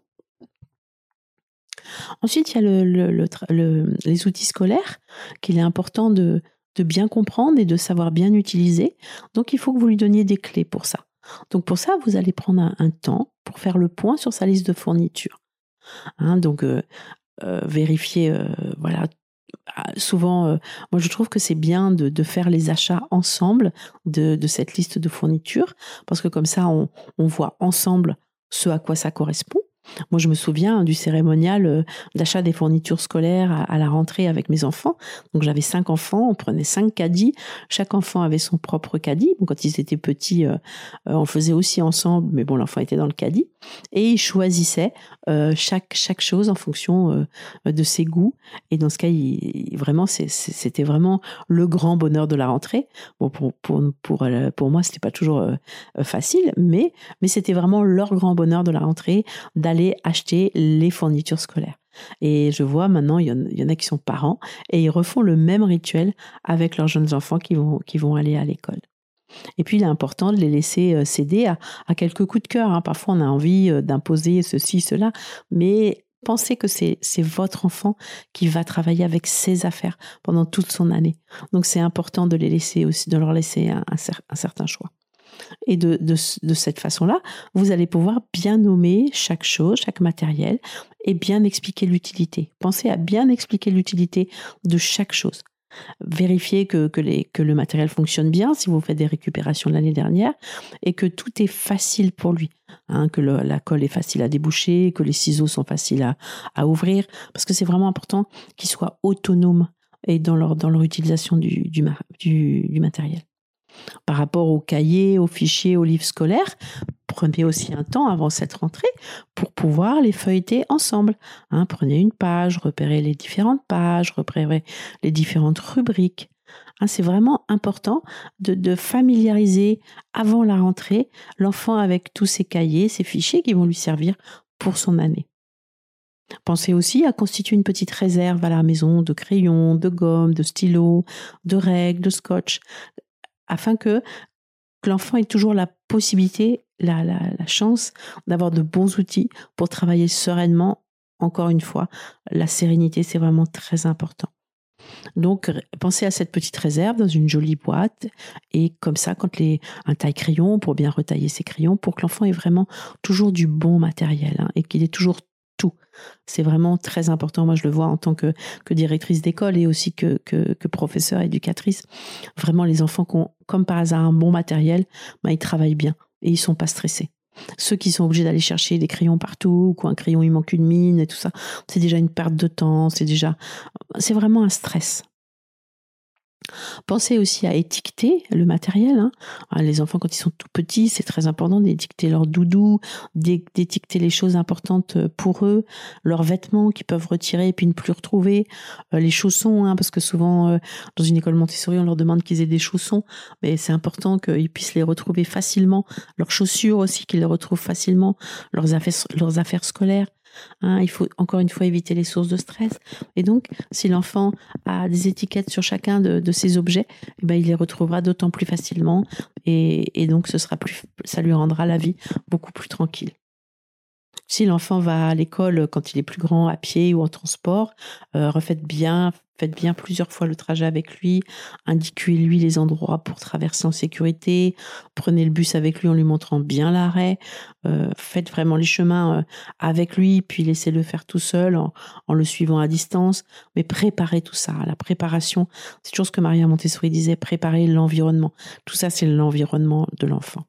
Ensuite, il y a le, le, le, le, les outils scolaires qu'il est important de, de bien comprendre et de savoir bien utiliser. Donc, il faut que vous lui donniez des clés pour ça. Donc, pour ça, vous allez prendre un, un temps pour faire le point sur sa liste de fournitures. Hein, donc, euh, euh, vérifier, euh, voilà, souvent, euh, moi je trouve que c'est bien de, de faire les achats ensemble de, de cette liste de fournitures, parce que comme ça, on, on voit ensemble ce à quoi ça correspond. Moi, je me souviens du cérémonial euh, d'achat des fournitures scolaires à, à la rentrée avec mes enfants. Donc, j'avais cinq enfants, on prenait cinq caddies. Chaque enfant avait son propre caddie. Bon, quand ils étaient petits, euh, euh, on le faisait aussi ensemble, mais bon, l'enfant était dans le caddie. Et ils choisissaient euh, chaque, chaque chose en fonction euh, de ses goûts. Et dans ce cas, il, vraiment, c'est, c'est, c'était vraiment le grand bonheur de la rentrée. Bon, pour, pour, pour, euh, pour moi, c'était pas toujours euh, facile, mais, mais c'était vraiment leur grand bonheur de la rentrée d'aller aller acheter les fournitures scolaires. Et je vois maintenant, il y en, il y en a qui sont parents et ils refont le même rituel avec leurs jeunes enfants qui vont, qui vont aller à l'école. Et puis, il est important de les laisser céder à, à quelques coups de cœur. Hein. Parfois, on a envie d'imposer ceci, cela, mais pensez que c'est, c'est votre enfant qui va travailler avec ses affaires pendant toute son année. Donc, c'est important de les laisser aussi, de leur laisser un, un, un certain choix. Et de, de, de cette façon-là, vous allez pouvoir bien nommer chaque chose, chaque matériel, et bien expliquer l'utilité. Pensez à bien expliquer l'utilité de chaque chose. Vérifiez que, que, les, que le matériel fonctionne bien si vous faites des récupérations de l'année dernière et que tout est facile pour lui. Hein, que le, la colle est facile à déboucher, que les ciseaux sont faciles à, à ouvrir, parce que c'est vraiment important qu'ils soient autonomes et dans leur, dans leur utilisation du, du, du, du matériel. Par rapport aux cahiers, aux fichiers, aux livres scolaires, prenez aussi un temps avant cette rentrée pour pouvoir les feuilleter ensemble. Hein, prenez une page, repérez les différentes pages, repérez les différentes rubriques. Hein, c'est vraiment important de, de familiariser avant la rentrée l'enfant avec tous ces cahiers, ces fichiers qui vont lui servir pour son année. Pensez aussi à constituer une petite réserve à la maison de crayons, de gomme, de stylos, de règles, de scotch, afin que, que l'enfant ait toujours la possibilité, la, la, la chance d'avoir de bons outils pour travailler sereinement. Encore une fois, la sérénité, c'est vraiment très important. Donc, pensez à cette petite réserve dans une jolie boîte et comme ça, quand les, un taille-crayon pour bien retailler ses crayons, pour que l'enfant ait vraiment toujours du bon matériel hein, et qu'il ait toujours tout. C'est vraiment très important. Moi, je le vois en tant que, que directrice d'école et aussi que, que, que professeure, éducatrice. Vraiment, les enfants qui ont, comme par hasard, un bon matériel, ben, ils travaillent bien et ils sont pas stressés. Ceux qui sont obligés d'aller chercher des crayons partout, ou un crayon, il manque une mine et tout ça, c'est déjà une perte de temps, c'est déjà, c'est vraiment un stress. Pensez aussi à étiqueter le matériel. Hein. Les enfants, quand ils sont tout petits, c'est très important d'étiqueter leurs doudous, d'étiqueter les choses importantes pour eux, leurs vêtements qu'ils peuvent retirer et puis ne plus retrouver, les chaussons, hein, parce que souvent, dans une école Montessori, on leur demande qu'ils aient des chaussons, mais c'est important qu'ils puissent les retrouver facilement, leurs chaussures aussi, qu'ils les retrouvent facilement, leurs affaires, leurs affaires scolaires. Hein, il faut encore une fois éviter les sources de stress. Et donc, si l'enfant a des étiquettes sur chacun de, de ces objets, eh ben, il les retrouvera d'autant plus facilement et, et donc ce sera plus, ça lui rendra la vie beaucoup plus tranquille. Si l'enfant va à l'école quand il est plus grand, à pied ou en transport, euh, refaites bien, faites bien plusieurs fois le trajet avec lui, indiquez-lui les endroits pour traverser en sécurité, prenez le bus avec lui en lui montrant bien l'arrêt, euh, faites vraiment les chemins euh, avec lui, puis laissez-le faire tout seul en, en le suivant à distance, mais préparez tout ça. La préparation, c'est toujours ce que Maria Montessori disait, préparer l'environnement. Tout ça, c'est l'environnement de l'enfant.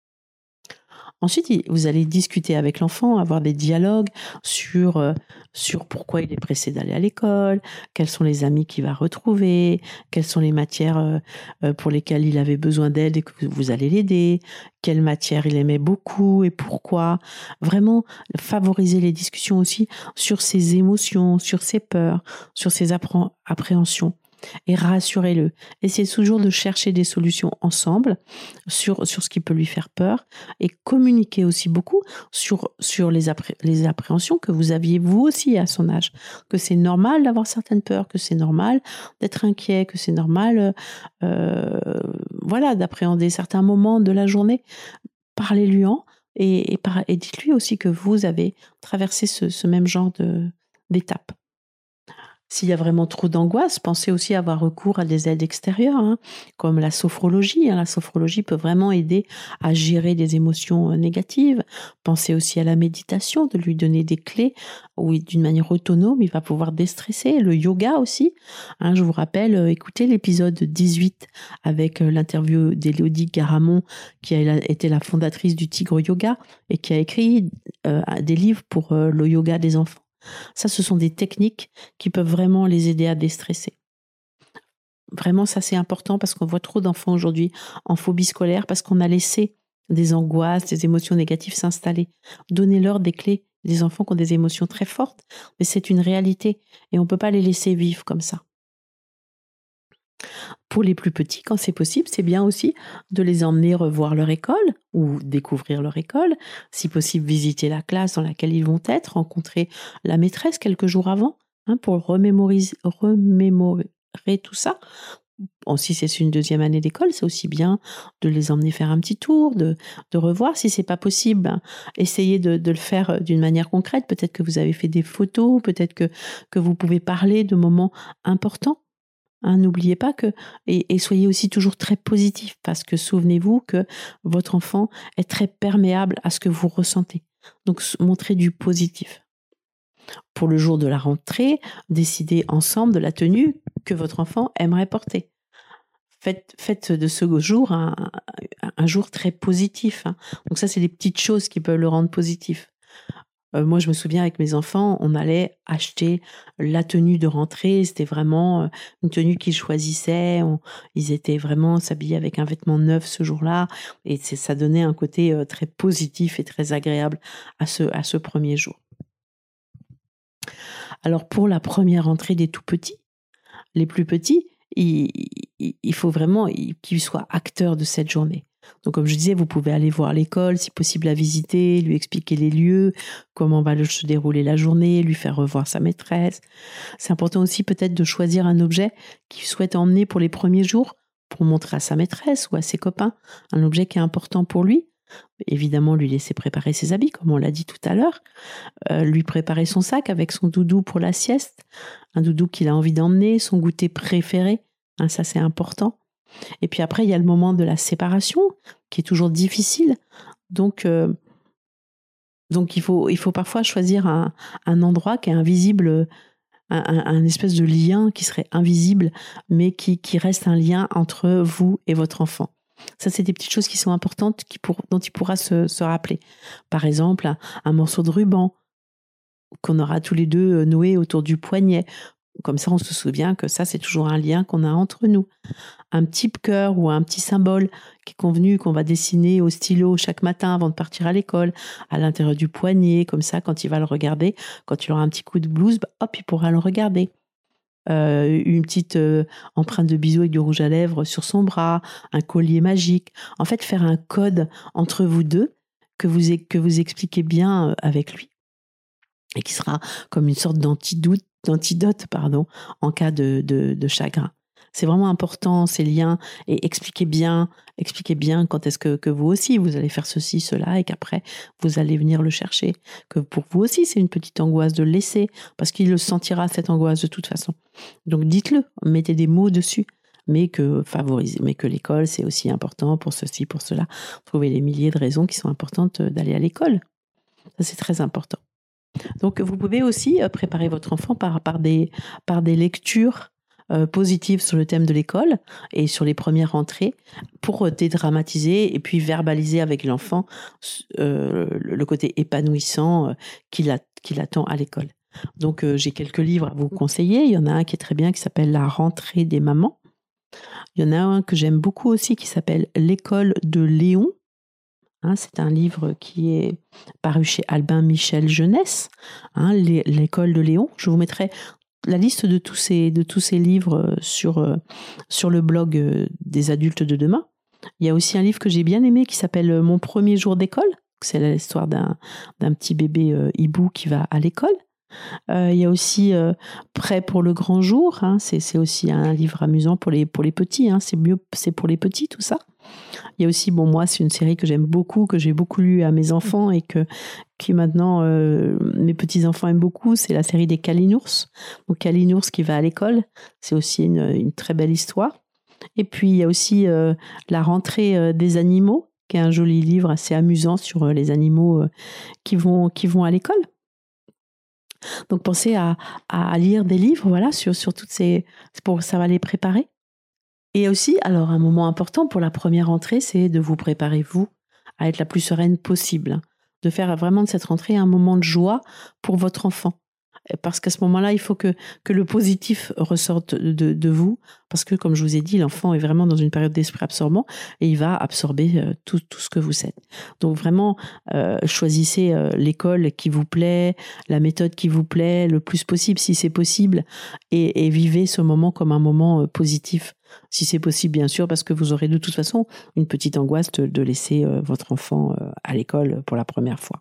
Ensuite, vous allez discuter avec l'enfant, avoir des dialogues sur, euh, sur pourquoi il est pressé d'aller à l'école, quels sont les amis qu'il va retrouver, quelles sont les matières euh, pour lesquelles il avait besoin d'aide et que vous allez l'aider, quelle matière il aimait beaucoup et pourquoi. Vraiment, favoriser les discussions aussi sur ses émotions, sur ses peurs, sur ses appré- appréhensions. Et rassurez-le. Essayez toujours de chercher des solutions ensemble sur, sur ce qui peut lui faire peur et communiquer aussi beaucoup sur, sur les, appré- les appréhensions que vous aviez vous aussi à son âge. Que c'est normal d'avoir certaines peurs, que c'est normal d'être inquiet, que c'est normal euh, voilà, d'appréhender certains moments de la journée. Parlez-lui en et, et, par, et dites-lui aussi que vous avez traversé ce, ce même genre de, d'étapes. S'il y a vraiment trop d'angoisse, pensez aussi à avoir recours à des aides extérieures, hein, comme la sophrologie. Hein. La sophrologie peut vraiment aider à gérer des émotions négatives. Pensez aussi à la méditation, de lui donner des clés où d'une manière autonome, il va pouvoir déstresser. Le yoga aussi. Hein, je vous rappelle, euh, écoutez l'épisode dix-huit avec euh, l'interview d'Élodie Garamond, qui a été la fondatrice du Tigre Yoga et qui a écrit euh, des livres pour euh, le yoga des enfants. Ça, ce sont des techniques qui peuvent vraiment les aider à déstresser. Vraiment, ça, c'est important parce qu'on voit trop d'enfants aujourd'hui en phobie scolaire parce qu'on a laissé des angoisses, des émotions négatives s'installer. Donnez-leur des clés. Des enfants qui ont des émotions très fortes, mais c'est une réalité et on ne peut pas les laisser vivre comme ça. Pour les plus petits, quand c'est possible, c'est bien aussi de les emmener revoir leur école ou découvrir leur école. Si possible, visiter la classe dans laquelle ils vont être, rencontrer la maîtresse quelques jours avant, hein, pour remémoriser, remémorer tout ça. Bon, si c'est une deuxième année d'école, c'est aussi bien de les emmener faire un petit tour, de, de revoir. Si c'est pas possible, ben, essayez de, de le faire d'une manière concrète. Peut-être que vous avez fait des photos, peut-être que, que vous pouvez parler de moments importants. Hein, n'oubliez pas que, et, et soyez aussi toujours très positif, parce que souvenez-vous que votre enfant est très perméable à ce que vous ressentez. Donc, montrez du positif. Pour le jour de la rentrée, décidez ensemble de la tenue que votre enfant aimerait porter. Faites, faites de ce jour un, un jour très positif. Hein. Donc ça, c'est les petites choses qui peuvent le rendre positif. Euh, moi, je me souviens avec mes enfants, on allait acheter la tenue de rentrée. C'était vraiment une tenue qu'ils choisissaient. On, ils étaient vraiment s'habillés avec un vêtement neuf ce jour-là. Et c'est, ça donnait un côté euh, très positif et très agréable à ce, à ce premier jour. Alors, pour la première rentrée des tout petits, les plus petits, il, il, il faut vraiment qu'ils soient acteurs de cette journée. Donc, comme je disais, vous pouvez aller voir l'école, si possible la visiter, lui expliquer les lieux, comment va se dérouler la journée, lui faire revoir sa maîtresse. C'est important aussi peut-être de choisir un objet qu'il souhaite emmener pour les premiers jours pour montrer à sa maîtresse ou à ses copains, un objet qui est important pour lui. Évidemment, lui laisser préparer ses habits, comme on l'a dit tout à l'heure, euh, lui préparer son sac avec son doudou pour la sieste, un doudou qu'il a envie d'emmener, son goûter préféré, hein, ça c'est important. Et puis après, il y a le moment de la séparation, qui est toujours difficile. Donc, euh, donc il faut, il faut parfois choisir un, un endroit qui est invisible, un, un, un espèce de lien qui serait invisible, mais qui, qui reste un lien entre vous et votre enfant. Ça, c'est des petites choses qui sont importantes qui pour, dont il pourra se, se rappeler. Par exemple, un, un morceau de ruban qu'on aura tous les deux noué autour du poignet. Comme ça, on se souvient que ça, c'est toujours un lien qu'on a entre nous. Un petit cœur ou un petit symbole qui est convenu, qu'on va dessiner au stylo chaque matin avant de partir à l'école, à l'intérieur du poignet. Comme ça, quand il va le regarder, quand il aura un petit coup de blues, bah, hop, il pourra le regarder. Euh, une petite euh, empreinte de bisou avec du rouge à lèvres sur son bras, un collier magique. En fait, faire un code entre vous deux que vous, que vous expliquez bien avec lui et qui sera comme une sorte d'antidote, d'antidote pardon, en cas de, de, de chagrin. C'est vraiment important, ces liens, et expliquez bien, expliquez bien quand est-ce que, que vous aussi, vous allez faire ceci, cela, et qu'après, vous allez venir le chercher. Que pour vous aussi, c'est une petite angoisse de le laisser, parce qu'il le sentira, cette angoisse, de toute façon. Donc, dites-le, mettez des mots dessus, mais que favorisez, mais que l'école, c'est aussi important pour ceci, pour cela. Trouvez les milliers de raisons qui sont importantes d'aller à l'école. Ça, c'est très important. Donc, vous pouvez aussi préparer votre enfant par, par, des, par des lectures euh, positives sur le thème de l'école et sur les premières rentrées pour dédramatiser et puis verbaliser avec l'enfant euh, le côté épanouissant euh, qu'il, a, qu'il attend à l'école. Donc, euh, j'ai quelques livres à vous conseiller. Il y en a un qui est très bien qui s'appelle « La rentrée des mamans ». Il y en a un que j'aime beaucoup aussi qui s'appelle « L'école de Léon ». Hein, c'est un livre qui est paru chez Albin Michel Jeunesse, hein, l'école de Léon. Je vous mettrai la liste de tous ces, de tous ces livres sur, euh, sur le blog euh, des adultes de demain. Il y a aussi un livre que j'ai bien aimé qui s'appelle Mon premier jour d'école. C'est l'histoire d'un, d'un petit bébé euh, hibou qui va à l'école. Euh, il y a aussi euh, Prêt pour le grand jour. Hein, c'est, c'est aussi un livre amusant pour les, pour les petits. Hein, c'est mieux, c'est pour les petits tout ça. Il y a aussi, bon, moi, c'est une série que j'aime beaucoup, que j'ai beaucoup lu à mes enfants et que qui maintenant euh, mes petits-enfants aiment beaucoup. C'est la série des Kalinours. Donc, Kalinours qui va à l'école, c'est aussi une, une très belle histoire. Et puis, il y a aussi euh, La rentrée euh, des animaux, qui est un joli livre assez amusant sur euh, les animaux euh, qui vont, qui vont à l'école. Donc, pensez à, à lire des livres, voilà, sur, sur toutes ces... Pour, ça va les préparer. Et aussi, alors un moment important pour la première rentrée, c'est de vous préparer, vous, à être la plus sereine possible. De faire vraiment de cette rentrée un moment de joie pour votre enfant. parce qu'à ce moment-là, il faut que, que le positif ressorte de, de vous, parce que, comme je vous ai dit, l'enfant est vraiment dans une période d'esprit absorbant et il va absorber euh, tout, tout ce que vous êtes. Donc vraiment, euh, choisissez euh, l'école qui vous plaît, la méthode qui vous plaît, le plus possible, si c'est possible, et, et vivez ce moment comme un moment euh, positif, si c'est possible, bien sûr, parce que vous aurez de toute façon une petite angoisse de, de laisser euh, votre enfant euh, à l'école pour la première fois.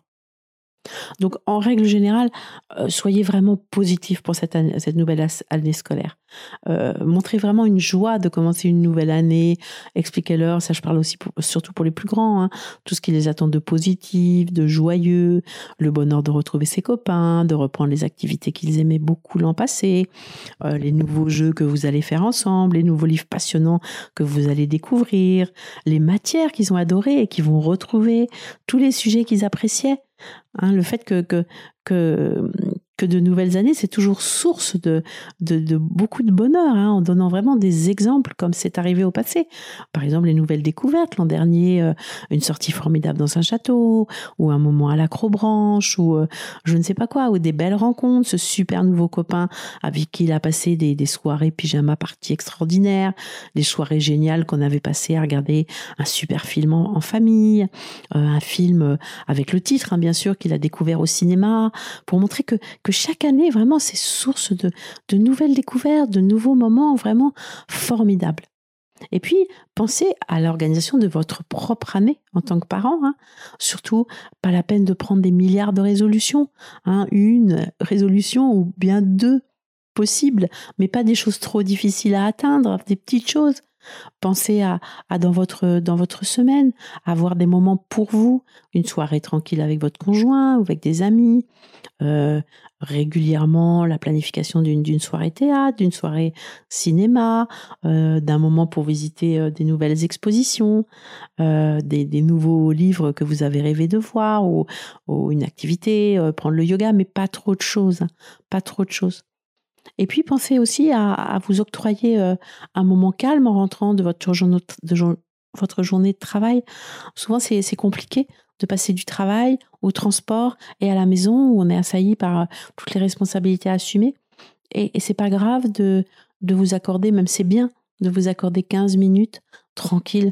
Donc, en règle générale, euh, soyez vraiment positif pour cette, année, cette nouvelle as- année scolaire. Euh, montrez vraiment une joie de commencer une nouvelle année. Expliquez-leur, ça je parle aussi pour, surtout pour les plus grands, hein, tout ce qui les attend de positif, de joyeux, le bonheur de retrouver ses copains, de reprendre les activités qu'ils aimaient beaucoup l'an passé, euh, les nouveaux jeux que vous allez faire ensemble, les nouveaux livres passionnants que vous allez découvrir, les matières qu'ils ont adorées et qu'ils vont retrouver, tous les sujets qu'ils appréciaient. Hein, le fait que, que, que, que de nouvelles années, c'est toujours source de, de, de beaucoup de bonheur, hein, en donnant vraiment des exemples comme c'est arrivé au passé. Par exemple, les nouvelles découvertes. L'an dernier, euh, une sortie formidable dans un château, ou un moment à l'acrobranche, ou euh, je ne sais pas quoi, ou des belles rencontres, ce super nouveau copain avec qui il a passé des, des soirées pyjama parties extraordinaires, des soirées géniales qu'on avait passées à regarder un super film en, en famille, euh, un film avec le titre, hein, bien sûr, qu'il a découvert au cinéma, pour montrer que, que chaque année, vraiment, c'est source de, de nouvelles découvertes, de nouveaux moments vraiment formidables. Et puis, pensez à l'organisation de votre propre année en tant que parent. Hein. Surtout, pas la peine de prendre des milliards de résolutions. Hein. Une résolution ou bien deux possibles, mais pas des choses trop difficiles à atteindre, des petites choses. Pensez à, à dans votre dans votre semaine, avoir des moments pour vous, une soirée tranquille avec votre conjoint ou avec des amis, euh, régulièrement la planification d'une d'une soirée théâtre, d'une soirée cinéma, euh, d'un moment pour visiter euh, des nouvelles expositions, euh, des, des nouveaux livres que vous avez rêvé de voir ou, ou une activité, euh, prendre le yoga, mais pas trop de choses, hein, pas trop de choses. Et puis, pensez aussi à, à vous octroyer euh, un moment calme en rentrant de votre journée de, jour- votre journée de travail. Souvent, c'est c'est compliqué de passer du travail au transport et à la maison où on est assailli par euh, toutes les responsabilités à assumer. Et, et c'est pas grave de, de vous accorder, même c'est bien, de vous accorder quinze minutes tranquille.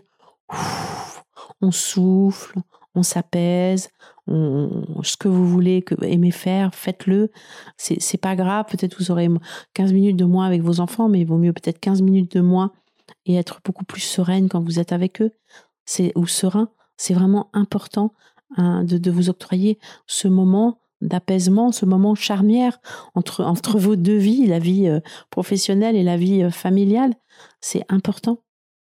Ouf, on souffle, on s'apaise, on, on- ce que vous voulez, que aimez faire, faites-le. C'est, c'est pas grave, peut-être vous aurez quinze minutes de moins avec vos enfants, mais il vaut mieux peut-être quinze minutes de moins et être beaucoup plus sereine quand vous êtes avec eux. C'est, ou serein, c'est vraiment important, hein, de, de vous octroyer ce moment d'apaisement, ce moment charnière entre, entre vos deux vies, la vie euh, professionnelle et la vie euh, familiale. C'est important.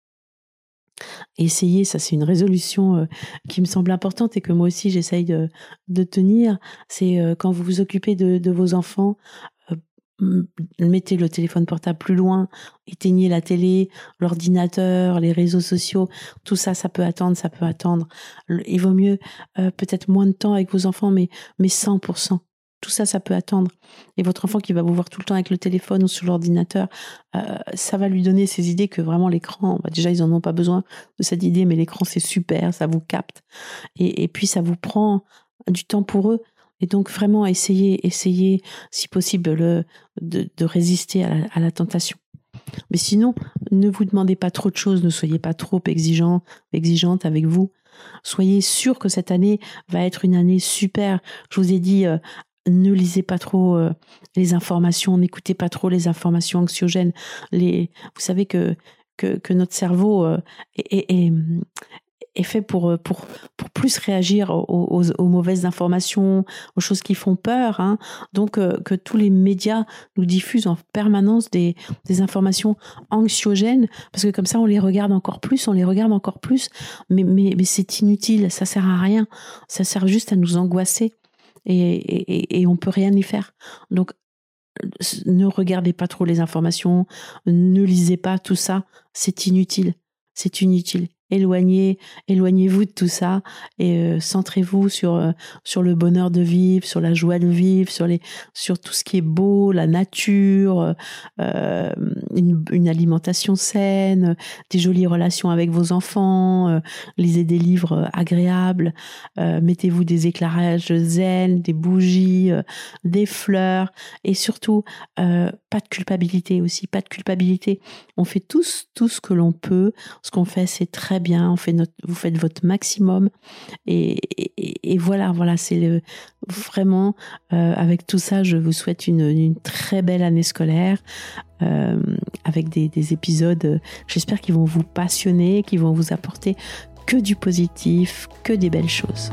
Essayez, ça c'est une résolution euh, qui me semble importante et que moi aussi j'essaye de, de tenir. C'est euh, quand vous vous occupez de, de vos enfants, euh, m- mettez le téléphone portable plus loin, éteignez la télé, l'ordinateur, les réseaux sociaux, tout ça, ça peut attendre, ça peut attendre. Le- Il vaut mieux euh, peut-être moins de temps avec vos enfants, mais, mais cent pour cent. Tout ça, ça peut attendre. Et votre enfant qui va vous voir tout le temps avec le téléphone ou sur l'ordinateur, euh, ça va lui donner ces idées que vraiment l'écran, bah déjà ils en ont pas besoin de cette idée, mais l'écran c'est super, ça vous capte. Et, et puis ça vous prend du temps pour eux. Et donc vraiment essayez, essayez si possible le, de, de résister à la, à la tentation. Mais sinon, ne vous demandez pas trop de choses, ne soyez pas trop exigeant, exigeante avec vous. Soyez sûr que cette année va être une année super. Je vous ai dit, euh, ne lisez pas trop euh, les informations, n'écoutez pas trop les informations anxiogènes. Les, vous savez que, que, que notre cerveau euh, est, est, est, est fait pour, euh, pour, pour plus réagir aux, aux, aux mauvaises informations, aux choses qui font peur. Hein. Donc, euh, que tous les médias nous diffusent en permanence des, des informations anxiogènes, parce que comme ça, on les regarde encore plus, on les regarde encore plus, mais, mais, mais c'est inutile, ça sert à rien. Ça sert juste à nous angoisser et, et, et on peut rien y faire. Donc, ne regardez pas trop les informations, ne lisez pas tout ça, c'est inutile. C'est inutile. éloignez, éloignez-vous de tout ça et euh, centrez-vous sur euh, sur le bonheur de vivre, sur la joie de vivre, sur les sur tout ce qui est beau, la nature, euh, une, une alimentation saine, des jolies relations avec vos enfants, euh, lisez des livres agréables, euh, mettez-vous des éclairages zen, des bougies, euh, des fleurs et surtout euh, pas de culpabilité aussi, pas de culpabilité. On fait tous tout ce que l'on peut, ce qu'on fait c'est très bien, on fait notre, vous faites votre maximum et, et, et voilà, voilà, c'est le, vraiment euh, avec tout ça, je vous souhaite une, une très belle année scolaire euh, avec des, des épisodes, euh, j'espère qu'ils vont vous passionner, qu'ils vont vous apporter que du positif, que des belles choses.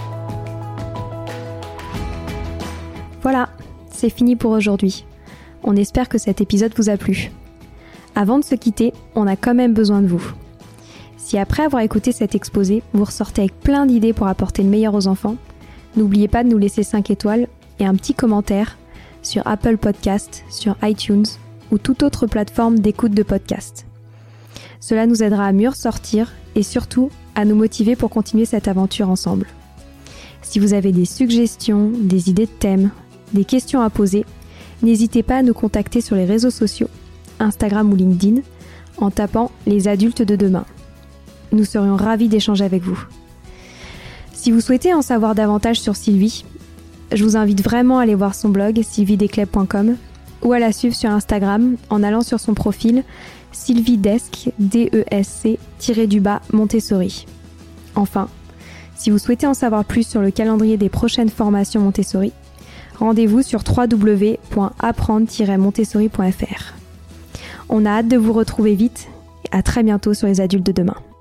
Voilà, c'est fini pour aujourd'hui. On espère que cet épisode vous a plu. Avant de se quitter, on a quand même besoin de vous. Si après avoir écouté cet exposé, vous ressortez avec plein d'idées pour apporter le meilleur aux enfants, n'oubliez pas de nous laisser cinq étoiles et un petit commentaire sur Apple Podcast, sur iTunes ou toute autre plateforme d'écoute de podcast. Cela nous aidera à mieux ressortir et surtout à nous motiver pour continuer cette aventure ensemble. Si vous avez des suggestions, des idées de thèmes, des questions à poser, n'hésitez pas à nous contacter sur les réseaux sociaux, Instagram ou LinkedIn, en tapant « Les adultes de demain ». Nous serions ravis d'échanger avec vous. Si vous souhaitez en savoir davantage sur Sylvie, je vous invite vraiment à aller voir son blog sylvie descleb point com ou à la suivre sur Instagram en allant sur son profil sylviedesc, D E S C, tiré du bas, Montessori. Enfin, si vous souhaitez en savoir plus sur le calendrier des prochaines formations Montessori, rendez-vous sur w w w point apprendre tiret montessori point f r. On a hâte de vous retrouver vite et à très bientôt sur les adultes de demain.